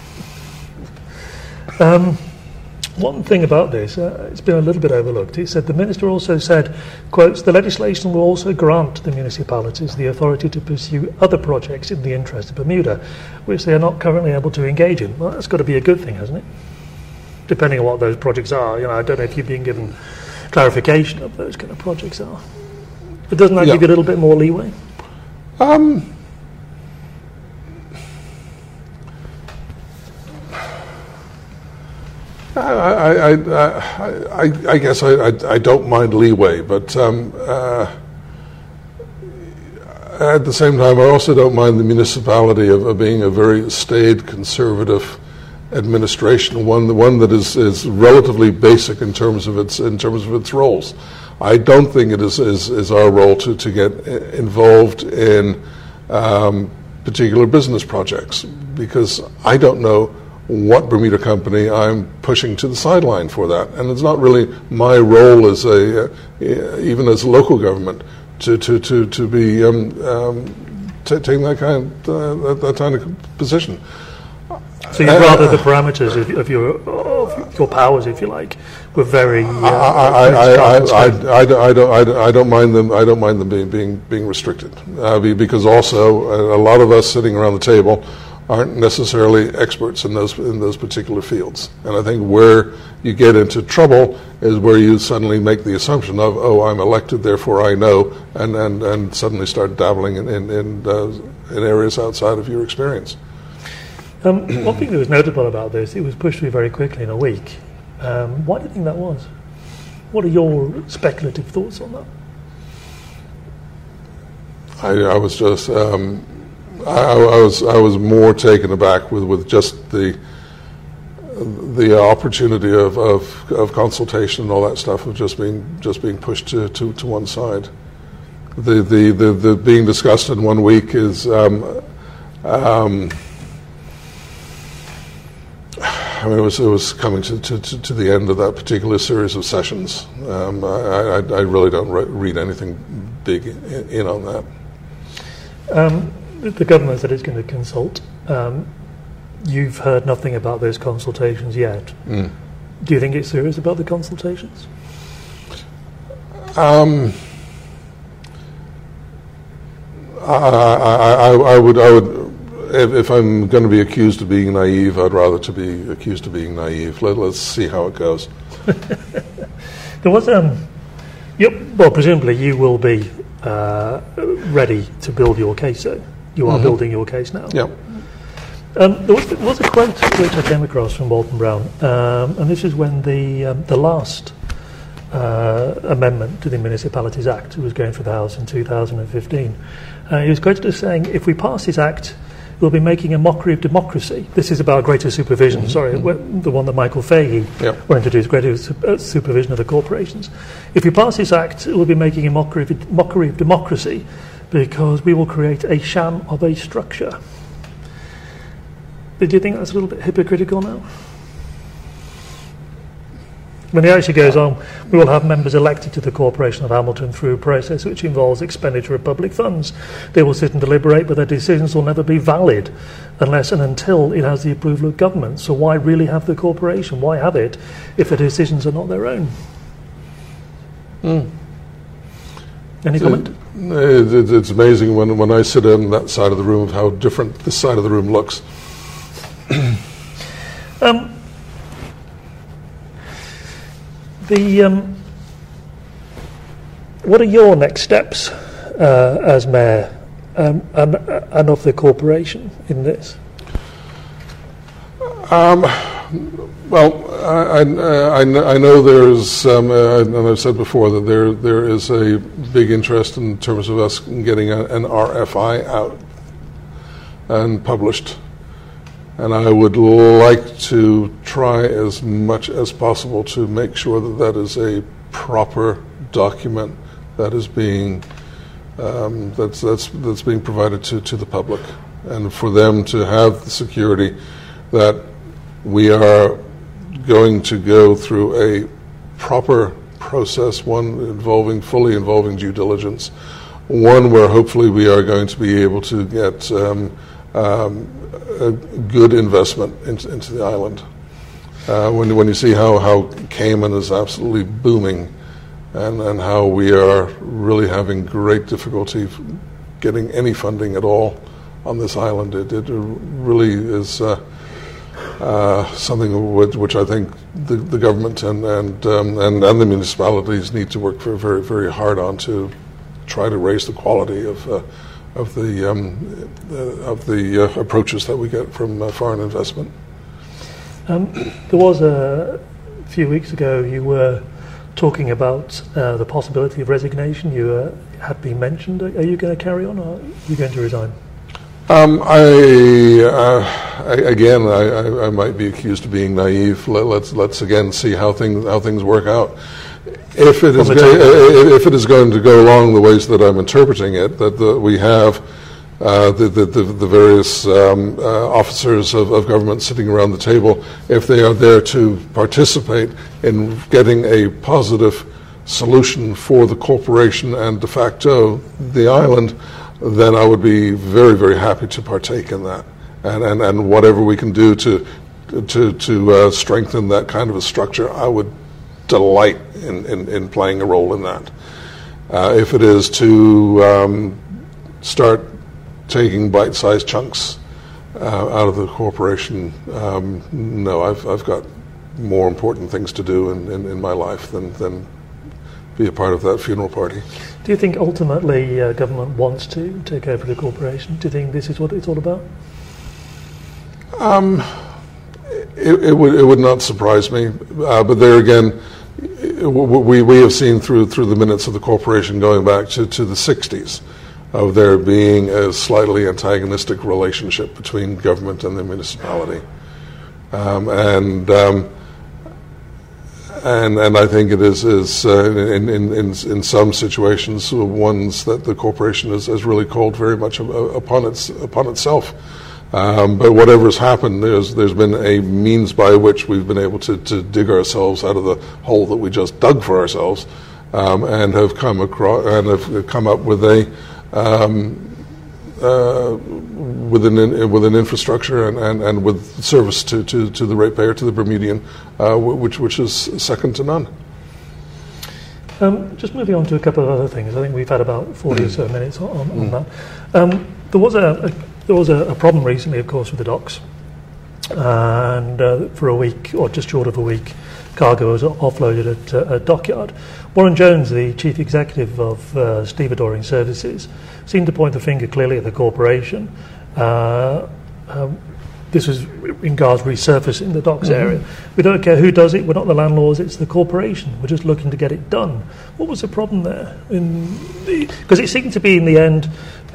S2: Um, one thing about this, uh, it's been a little bit overlooked. It said the minister also said, quotes, the legislation will also grant the municipalities the authority to pursue other projects in the interest of Bermuda, which they are not currently able to engage in. Well, that's got to be a good thing, hasn't it? Depending on what those projects are. You know, I don't know if you've been given clarification of those kind of projects are. But doesn't that
S3: yeah.
S2: give you a little bit more leeway?
S3: Um... I, I, I, I, I guess I, I, I don't mind leeway, but um, uh, at the same time, I also don't mind the municipality of, of being a very staid, conservative administration, one one that is, is relatively basic in terms of its in terms of its roles. I don't think it is is, is our role to, to get involved in um, particular business projects, because I don't know what Bermuda company I'm pushing to the sideline for that, and it's not really my role as a uh, even as local government to to to to be um, um, t- taking that kind uh, that, that kind of position.
S2: So you'd rather the parameters of, of your of your powers, if you like, were very. Uh,
S3: I, I, I, I, I, I, I don't I, I don't mind them I don't mind them being being being restricted uh, because also a lot of us sitting around the table aren't necessarily experts in those in those particular fields. And I think where you get into trouble is where you suddenly make the assumption of, oh, I'm elected, therefore I know, and and, and suddenly start dabbling in in in, uh, in areas outside of your experience.
S2: Um, one thing that was notable about this, it was pushed through very quickly in a week. Um, why do you think that was? What are your speculative thoughts on that?
S3: I, I was just. Um, I, I was I was more taken aback with, with just the the opportunity of, of, of consultation and all that stuff of just being just being pushed to, to, to one side. The, the the the being discussed in one week is um, um, I mean it was it was coming to, to, to the end of that particular series of sessions. Um, I, I I really don't re- read anything big in, in on that.
S2: Um, The government said it's going to consult. Um, you've heard nothing about those consultations yet.
S3: Mm.
S2: Do you think it's serious about the consultations?
S3: Um, I, I, I, I would, I would, if, if I'm going to be accused of being naive, I'd rather to be accused of being naive. Let, let's see how it goes.
S2: There was, um, yep. Well, presumably you will be uh, ready to build your case. So. You are mm-hmm. building your case now.
S3: Yeah.
S2: Um, there, was, there was a quote which I came across from Walton Brown, um, and this is when the um, the last uh, amendment to the Municipalities Act was going through the House in two thousand fifteen. Uh, he was quoted as saying, "If we pass this act, will be making a mockery of democracy. This is about greater supervision, mm-hmm. sorry, mm-hmm. the one that Michael Fahey yep. will introduce, greater su- uh, supervision of the corporations. If you pass this act, it will be making a mockery of, mockery of democracy because we will create a sham of a structure. Did you think that's a little bit hypocritical now? When he actually goes on, we will have members elected to the Corporation of Hamilton through a process which involves expenditure of public funds. They will sit and deliberate, but their decisions will never be valid unless and until it has the approval of government. So why really have the corporation? Why have it if the decisions are not their own?
S3: Mm.
S2: Any comment?
S3: It, it, it's amazing when, when I sit on that side of the room how different this side of the room looks.
S2: um, The um, what are your next steps uh, as mayor um, and, and of the corporation in this?
S3: Um, well, I, I, I know there's, um, uh, and I've said before that there there is a big interest in terms of us getting a, an R F I out and published. And I would like to try as much as possible to make sure that that is a proper document that is being um, that's that's that's being provided to, to the public, and for them to have the security that we are going to go through a proper process, one involving fully involving due diligence, one where hopefully we are going to be able to get Um, um, a good investment into, into the island. Uh, when when you see how, how Cayman is absolutely booming, and, and how we are really having great difficulty getting any funding at all on this island, it, it really is uh, uh, something which, which I think the, the government and and, um, and and the municipalities need to work very very very hard on to try to raise the quality of. Uh, of the um, uh, of the uh, approaches that we get from uh, foreign investment.
S2: Um, there was a, a few weeks ago you were talking about uh, the possibility of resignation. You uh, had been mentioned. Are you going to carry on, or are you going to resign?
S3: Um, I, uh, I again, I, I, I might be accused of being naive. Let, let's let's again see how things how things work out. If it is go- if it is going to go along the ways that I'm interpreting it, that the, we have uh, the, the, the, the various um, uh, officers of, of government sitting around the table, if they are there to participate in getting a positive solution for the corporation and de facto the island, then I would be very, very happy to partake in that. And and, and whatever we can do to to to uh, strengthen that kind of a structure, I would delight in, in, in playing a role in that. Uh, if it is to um, start taking bite-sized chunks uh, out of the corporation, um, no, I've I've got more important things to do in, in, in my life than, than be a part of that funeral party.
S2: Do you think ultimately uh, government wants to take over the corporation? Do you think this is what it's all about?
S3: Um, it, it would it would not surprise me, uh, but there again, we we have seen through through the minutes of the corporation going back to, to the sixties of there being a slightly antagonistic relationship between government and the municipality, um, and. Um, And and I think it is is uh, in, in in in some situations ones that the corporation has, has really called very much upon its upon itself. Um, but whatever has happened, there's there's been a means by which we've been able to, to dig ourselves out of the hole that we just dug for ourselves, um, and have come across and have come up with a um, uh, with an with an infrastructure and, and, and with service to, to, to the ratepayer, to the Bermudian, uh, which which is second to none.
S2: Um, just moving on to a couple of other things. I think we've had about forty or so minutes on, on mm. that. Um, there was a, a there was a, a problem recently, of course, with the docks, and uh, for a week or just short of a week, cargo was offloaded at uh, a dockyard. Warren Jones, the chief executive of uh, Stevedoring Services, seemed to point the finger clearly at the corporation. Uh, um, this was in regards resurfacing the docks mm-hmm. area. We don't care who does it. We're not the landlords. It's the corporation. We're just looking to get it done. What was the problem there? Because it seemed to be in the end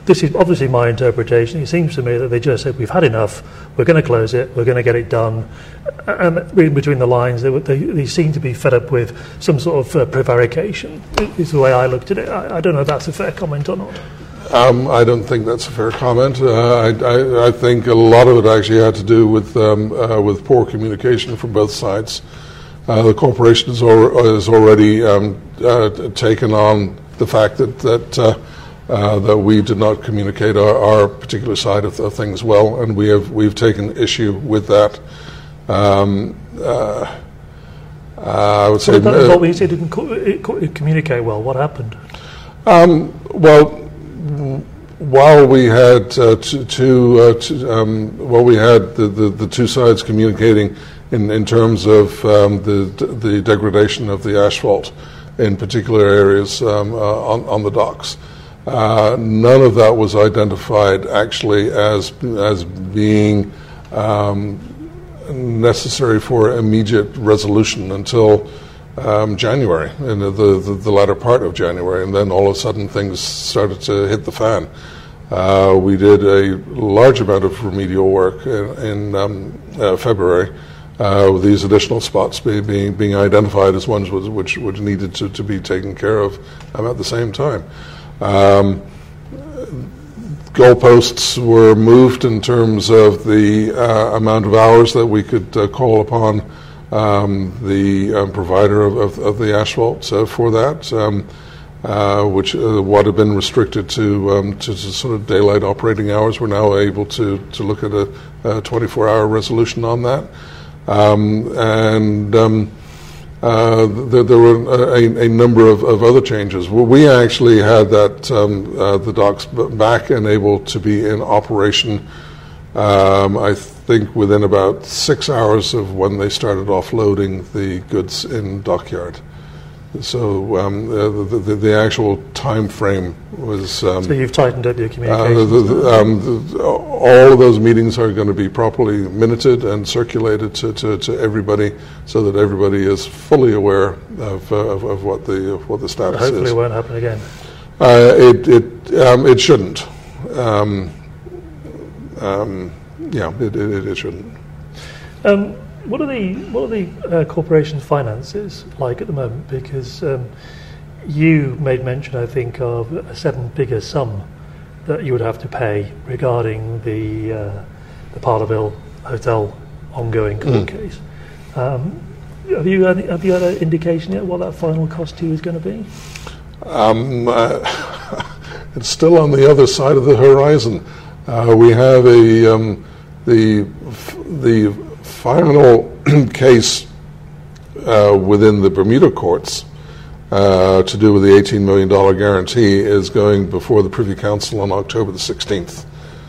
S2: this is obviously my interpretation. It seems to me that they just said, we've had enough, we're going to close it, we're going to get it done. And reading between the lines, they, they, they seem to be fed up with some sort of uh, prevarication, is the way I looked at it. I, I don't know if that's a fair comment or not.
S3: Um, I don't think that's a fair comment. Uh, I, I, I think a lot of it actually had to do with um, uh, with poor communication from both sides. Uh, the corporation has, al- has already um, uh, taken on the fact that that uh, uh, that we did not communicate our, our particular side of, of things well, and we have we've taken issue with that. Um, uh, uh, I would say.
S2: But that, uh, when you say it didn't co- it co- it communicate well, what happened?
S3: Um, well. While we had uh, two, two, uh, two um, while we had the, the, the two sides communicating in, in terms of um, the the degradation of the asphalt in particular areas um, uh, on, on the docks, uh, none of that was identified actually as as being um, necessary for immediate resolution until Um, January, in the, the, the latter part of January, and then all of a sudden things started to hit the fan. Uh, we did a large amount of remedial work in, in um, uh, February, uh, with these additional spots be, being being identified as ones which, which, which needed to, to be taken care of um, at the same time. Um, goalposts were moved in terms of the uh, amount of hours that we could uh, call upon Um, the um, provider of, of, of the asphalt uh, for that, um, uh, which uh, what had been restricted to, um, to to sort of daylight operating hours. We're now able to to look at a, a twenty-four hour resolution on that, um, and um, uh, there, there were a, a number of, of other changes. Well, we actually had that um, uh, the docks back and able to be in operation. Um, I think within about six hours of when they started offloading the goods in dockyard. So um, the, the, the actual time frame was... Um,
S2: so you've tightened up your communication?
S3: Uh, the, the, um, the, all of those meetings are going to be properly minuted and circulated to, to, to everybody so that everybody is fully aware of, uh, of, of what the of what the status
S2: Hopefully
S3: is.
S2: Hopefully it won't happen again.
S3: Uh, it, it, um, it shouldn't. Um, Um, yeah, it, it, it shouldn't.
S2: Um, what are the what are the uh, corporation's finances like at the moment? Because um, you made mention, I think, of a seven-figure sum that you would have to pay regarding the uh, the Parleville Hotel ongoing court mm. case. Um, have you had, have you had an indication yet what that final cost to you is going to be?
S3: Um, uh, it's still on the other side of the horizon. Uh, we have a um, the the final case uh, within the Bermuda courts uh, to do with the eighteen million dollars guarantee is going before the Privy Council on October the sixteenth,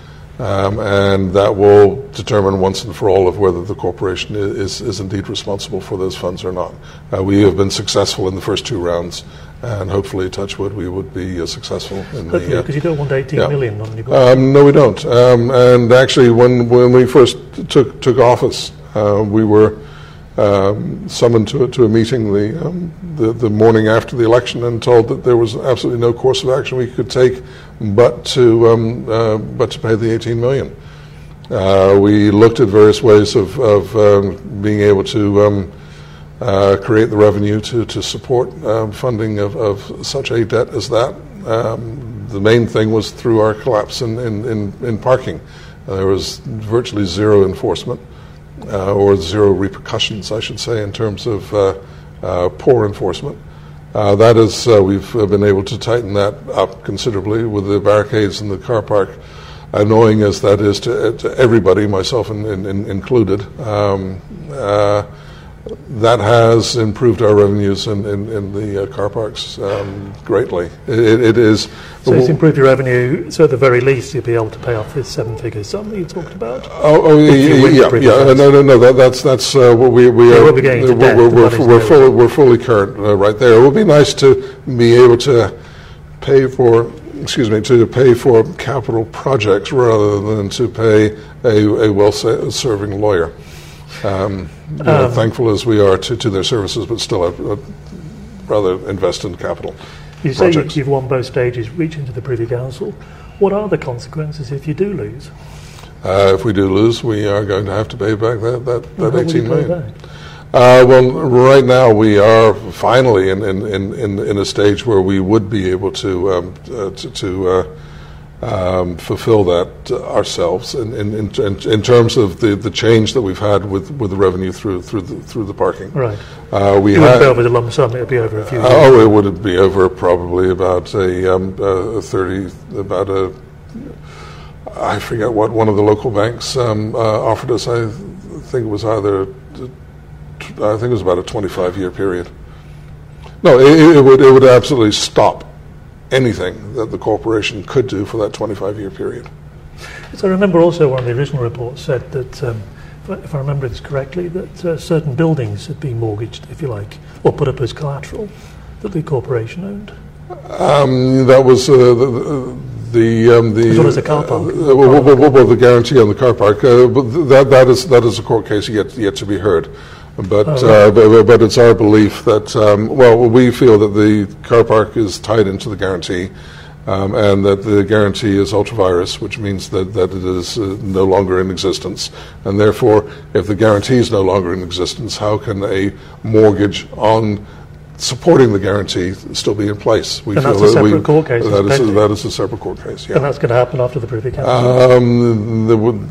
S3: um, and that will determine once and for all of whether the corporation is is indeed responsible for those funds or not. Uh, we have been successful in the first two rounds. And hopefully, touch wood, we would be uh, successful in
S2: hopefully,
S3: the...
S2: because uh, you don't want eighteen
S3: yeah.
S2: million on your book.
S3: Um, no, we don't. Um, and actually, when when we first took took office, uh, we were um, summoned to to a meeting the, um, the the morning after the election and told that there was absolutely no course of action we could take, but to um, uh, but to pay the eighteen million. Uh, we looked at various ways of of um, being able to. Um, Uh, create the revenue to, to support um, funding of, of such a debt as that. Um, the main thing was through our collapse in, in, in, in parking. Uh, there was virtually zero enforcement, uh, or zero repercussions, I should say, in terms of uh, uh, poor enforcement. Uh, that is, uh, we've been able to tighten that up considerably with the barricades in the car park, annoying as that is to, to everybody, myself in, in, in included. Um, uh, That has improved our revenues in, in, in the uh, car parks um, greatly. It, it is.
S2: So it's improved your revenue. So at the very least, you'll be able to pay off this seven-figure sum that you talked about.
S3: Oh, oh yeah, yeah, yeah. yeah. No, no, no. That, that's that's uh, what we we are.
S2: We're, we're,
S3: we're, we're, we're fully we're fully current uh, right there. It would be nice to be able to pay for. Excuse me, to pay for capital projects rather than to pay a, a well-serving lawyer. Um, you know, um, thankful as we are to, to their services, but still I'd, I'd rather invest in capital
S2: You
S3: projects.
S2: say you've won both stages, reaching to the Privy Council. What are the consequences if you do lose?
S3: Uh, if we do lose, we are going to have to pay back that, that, that
S2: How will
S3: eighteen
S2: you pay
S3: million.
S2: back?
S3: Uh, well, right now we are finally in, in, in, in a stage where we would be able to um, uh, to, to uh, um, fulfill that uh, ourselves in, in, in, in terms of the, the change that we've had with, with the revenue through through the, through the parking.
S2: Right.
S3: Uh, we
S2: You wouldn't
S3: had,
S2: be over the lump sum, it would be over a few years.
S3: oh, it would be over probably about a, um, a thirty, about a, I forget what one of the local banks um, uh, offered us. I think it was either, I think it was about a twenty-five year period. No, it, it would it would absolutely stop anything that the corporation could do for that twenty-five year period.
S2: So I remember also one of the original reports said that, um, if, I, if I remember this correctly, that uh, certain buildings had been mortgaged, if you like, or put up as collateral that the corporation owned.
S3: Um, that was uh, the the um, the
S2: As well as the car park.
S3: Uh, well, well, well, well, the guarantee on the car park. Uh, but that that is that is a court case yet yet to be heard. But,
S2: Oh, right.
S3: uh, but but it's our belief that um, well we feel that the car park is tied into the guarantee, um, and that the guarantee is ultra-virus, which means that, that it is uh, no longer in existence. And therefore, if the guarantee is no longer in existence, how can a mortgage on supporting the guarantee still be in place? We
S2: And
S3: feel
S2: that's a
S3: that
S2: separate
S3: we,
S2: court case,
S3: That
S2: it's
S3: is a,
S2: pending.
S3: that is a separate court case. Yeah.
S2: And that's going to happen after the Privy Council.
S3: Um, there would,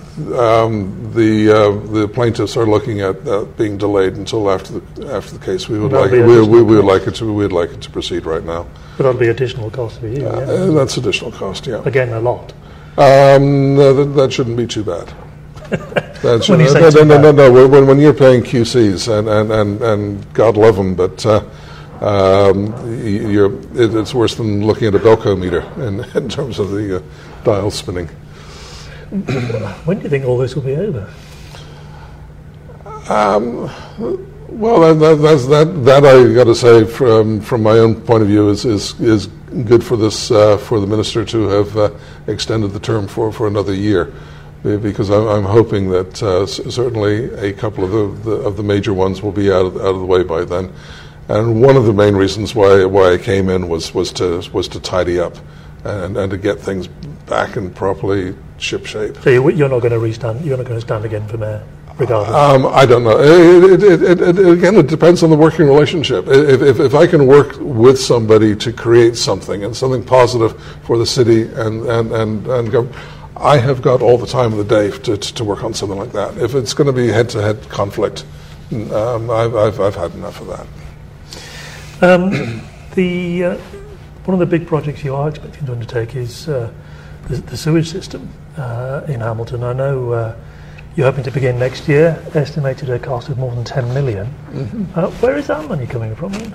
S3: um, the uh, the plaintiffs are looking at uh, being delayed until after the after the case. We would
S2: That'll
S3: like
S2: be
S3: we, we,
S2: additional
S3: we would
S2: cost.
S3: like it to we would like it to proceed right now.
S2: But that'll be additional cost for you.
S3: Uh,
S2: yeah.
S3: that's additional cost. Yeah.
S2: Again, a lot.
S3: Um, no, that, that shouldn't be too bad. That should,
S2: When you say
S3: no,
S2: too
S3: no, no,
S2: bad.
S3: no, no. When, when you're paying Q Cs and and, and, and God love them, but. Uh, Um, you're, it, it's worse than looking at a Belco meter in, in terms of the uh, dial spinning.
S2: When do you think all this will be over?
S3: Um, well, that, that, that's, that, that I got to say from from my own point of view is is, is good for this uh, for the minister to have uh, extended the term for, for another year, because I'm, I'm hoping that uh, certainly a couple of the, the of the major ones will be out of, out of the way by then. And one of the main reasons why why I came in was was to was to tidy up and, and to get things back in properly ship shape.
S2: So you, you're not going to restand. You're not going to stand again for mayor, regardless.
S3: Um, I don't know. It, it, it, it, it, again, it depends on the working relationship. If, if, if I can work with somebody to create something and something positive for the city and and and, and go, I have got all the time of the day to to work on something like that. If it's going to be head-to-head conflict, um, I've, I've I've had enough of that.
S2: Um, the uh, one of the big projects you are expecting to undertake is uh, the, the sewage system uh, in Hamilton. I know uh, you're hoping to begin next year, estimated a cost of more than ten million. Mm-hmm. Uh, where is that money coming from then?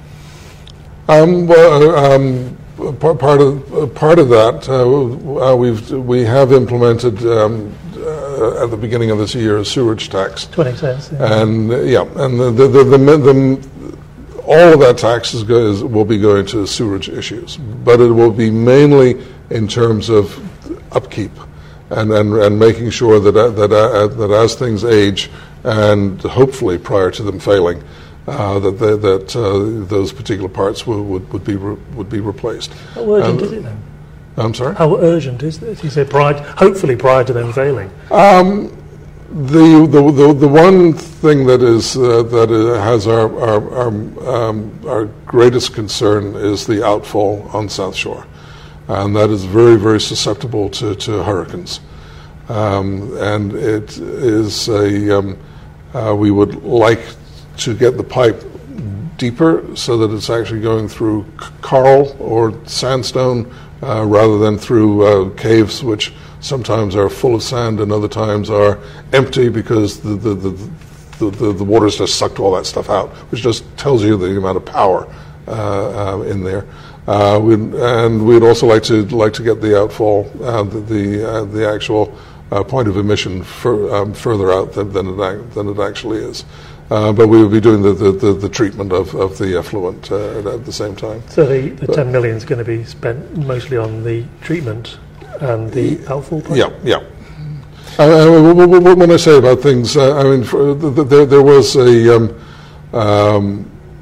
S3: Um, well, um, part, part of uh, part of that uh, uh, we've we have implemented um, uh, at the beginning of this year a sewerage tax,
S2: To an extent, yeah.
S3: and uh, yeah, and the the the, the, the all of that tax is, go, is will be going to sewerage issues, but it will be mainly in terms of upkeep and and, and making sure that uh, that uh, that as things age, and hopefully prior to them failing, uh, that they, that uh, those particular parts would would, would be re, would be replaced.
S2: How urgent
S3: And-
S2: is it then?
S3: I'm sorry.
S2: How urgent is this? You said prior, hopefully prior to them failing.
S3: Um, the, the the the one thing that is uh, that uh, has our our our, um, our greatest concern is the outfall on South Shore, and that is very very susceptible to, to hurricanes, um, and it is a um, uh, we would like to get the pipe deeper so that it's actually going through c- coral or sandstone uh, rather than through uh, caves, which sometimes are full of sand and other times are empty because the the, the, the, the, the water's just sucked all that stuff out, which just tells you the amount of power uh, uh, in there. Uh, we'd, and we'd also like to like to get the outfall, uh, the the, uh, the actual uh, point of emission fur, um, further out than, than, it, ac- than it actually is. Uh, but we will be doing the, the, the, the treatment of, of the effluent uh, at, at the same time.
S2: So the, the ten million is going to be spent mostly on the treatment and the outfall part?
S3: Yeah, yeah. Uh, w- w- w- when I say about things, uh, I mean, for, th- th- there, there was a, um, um,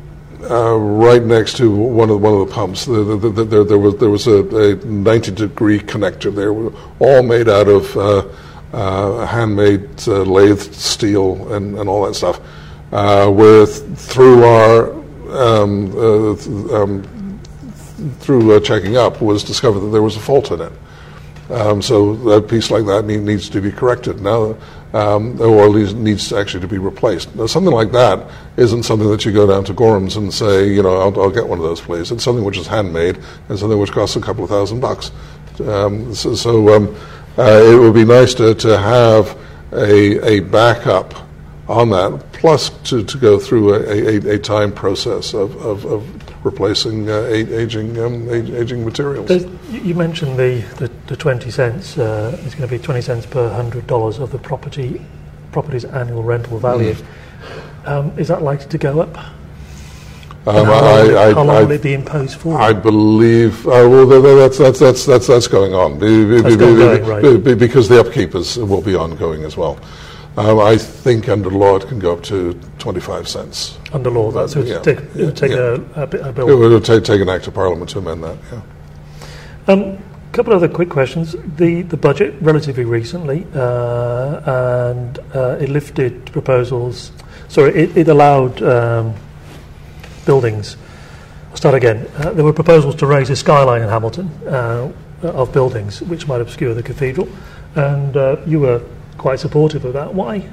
S3: uh, right next to one of one of the pumps. There, there, there, there was there was a, a ninety degree connector there, all made out of uh, uh, handmade uh, lathe steel and, and all that stuff. Uh, where th- through our um, uh, th- um, through uh, checking up was discovered that there was a fault in it. Um, so a piece like that need, needs to be corrected now, um, or at least needs to actually to be replaced. Now, something like that isn't something that you go down to Gorham's and say, you know, I'll, I'll get one of those, please. It's something which is handmade and something which costs a couple of thousand bucks. Um, so so um, uh, it would be nice to, to have a, a backup on that, plus to, to go through a, a, a time process of, of, of replacing uh, aging um, aging materials.
S2: There's, you mentioned the, the, the twenty cents. Uh, it's going to be twenty cents per hundred dollars of the property property's annual rental value. Mm. Um, is that likely to go up?
S3: Um,
S2: how long,
S3: I,
S2: will,
S3: I,
S2: how long
S3: I,
S2: will it be imposed for?
S3: I believe. Uh, well, that's that's that's that's that's going on. Be, be,
S2: that's
S3: be,
S2: going,
S3: be,
S2: right.
S3: be, because the upkeep is, will be ongoing as well. Um, I think under law it can go up to twenty-five cents.
S2: Under law, that so
S3: yeah.
S2: take, it would take
S3: yeah.
S2: a, a, a bill.
S3: It would take, take an act of parliament to amend that. Yeah.
S2: Um, a couple of other quick questions. The the budget relatively recently, uh, and uh, it lifted proposals. Sorry, it, it allowed um, buildings. I'll start again. Uh, there were proposals to raise a skyline in Hamilton uh, of buildings, which might obscure the cathedral, and uh, you were quite supportive of that. Why?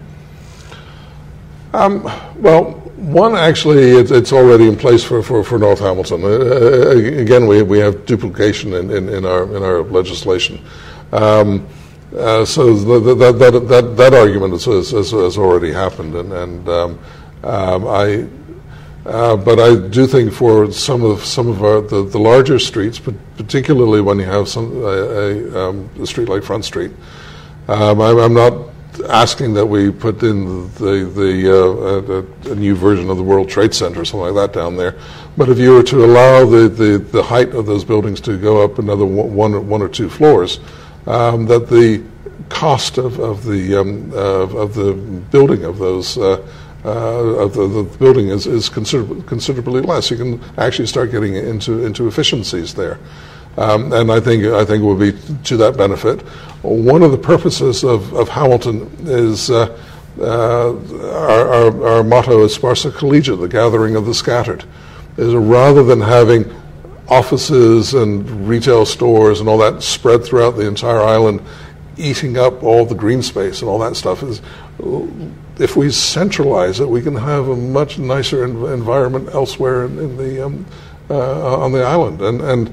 S3: Um, well, one, actually, it's, it's already in place for, for, for North Hamilton. Uh, again, we we have duplication in, in, in our in our legislation. Um, uh, so the, the, that, that that that argument has, has, has already happened, and, and um, um, I. Uh, but I do think for some of some of our the, the larger streets, but particularly when you have some a, a, um, a street like Front Street. Um, I'm, I'm not asking that we put in the the uh, a, a new version of the World Trade Center or something like that down there, but if you were to allow the, the, the height of those buildings to go up another one one or two floors, um, that the cost of of the um, of, of the building of those uh, uh, of the, the building is is considerably, considerably less. You can actually start getting into into efficiencies there. Um, and I think I think it would be to that benefit. One of the purposes of, of Hamilton is uh, uh, our, our, our motto is Sparsa Collegia, the gathering of the scattered. Is rather than having offices and retail stores and all that spread throughout the entire island, eating up all the green space and all that stuff, is if we centralize it, we can have a much nicer env- environment elsewhere in, in the um, uh, on the island. And and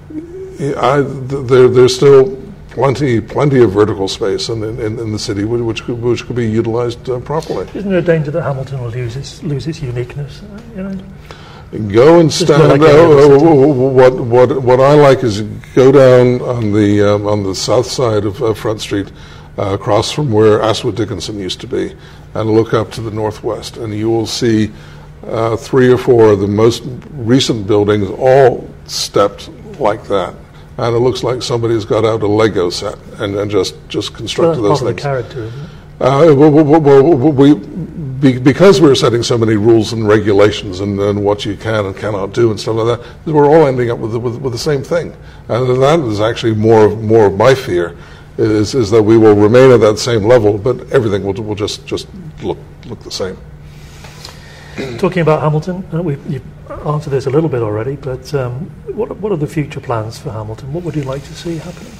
S3: I, there, there's still plenty, plenty of vertical space in, in, in the city, which could, which could be utilized uh, properly.
S2: Isn't there a danger that Hamilton will lose its lose its uniqueness? You know,
S3: go and stand.
S2: Like
S3: uh, what what what I like is go down on the um, on the south side of uh, Front Street, uh, across from where Aswood Dickinson used to be, and look up to the northwest, and you will see uh, three or four of the most recent buildings all stepped like that. And it looks like somebody's got out a Lego set and, and just, just constructed
S2: well,
S3: those things.
S2: Part of the character, isn't it?
S3: Uh, well, well, well, we, be, because we're setting so many rules and regulations and, and what you can and cannot do and stuff like that, we're all ending up with the, with, with the same thing. And that is actually more of, more of my fear, is, is that we will remain at that same level, but everything will, will just, just look, look the same.
S2: Talking about Hamilton, uh, we've, you've answered this a little bit already, but um, what, what are the future plans for Hamilton? What would you like to see happening?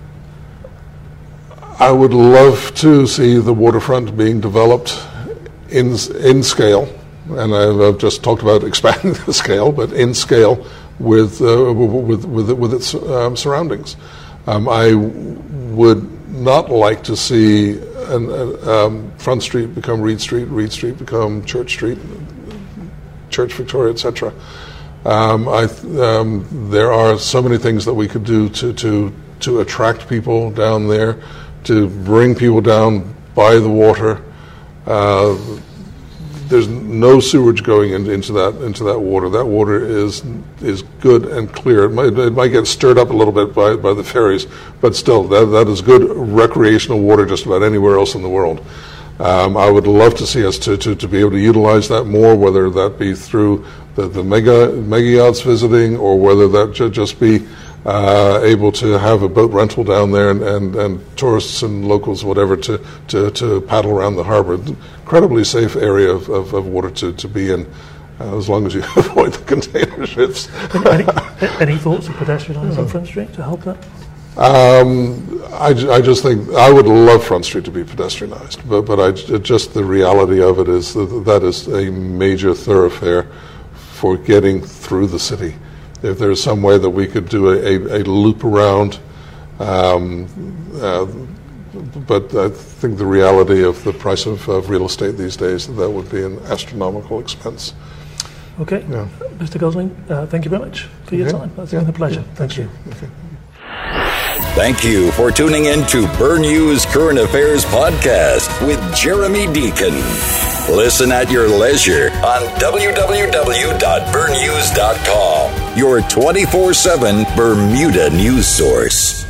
S3: I would love to see the waterfront being developed in in scale, and I've just talked about expanding the scale, but in scale with uh, with with, with its um, surroundings. Um, I would not like to see an, uh, um, Front Street become Reed Street, Reed Street become Church Street, Church Victoria, et cetera. Um, I th- um, there are so many things that we could do to to to attract people down there, to bring people down by the water. Uh, there's no sewage going in, into that into that water. That water is is good and clear. It might, it might get stirred up a little bit by, by the ferries, but still, that that is good recreational water just about anywhere else in the world. Um, I would love to see us to, to, to be able to utilize that more, whether that be through the, the mega mega yachts visiting, or whether that ju- just be uh, able to have a boat rental down there, and, and, and tourists and locals, whatever, to, to, to paddle around the harbor. Incredibly safe area of, of, of water to, to be in, uh, as long as you avoid the container ships.
S2: any, any thoughts of pedestrianising on Front Street to help that?
S3: Um, I, I just think I would love Front Street to be pedestrianised, but but I, just the reality of it is that that is a major thoroughfare for getting through the city. If there's some way that we could do a, a, a loop around, um, uh, but I think the reality of the price of, of real estate these days, that would be an astronomical expense.
S2: Okay, yeah. Mister Gosling, uh, thank you very much for your
S3: okay.
S2: time. It's
S3: yeah.
S2: been a pleasure.
S3: Yeah.
S2: Thank you.
S3: Okay.
S1: Thank you for tuning in to Burn News Current Affairs Podcast with Jeremy Deacon. Listen at your leisure on w w w dot burn news dot com, your twenty-four seven Bermuda news source.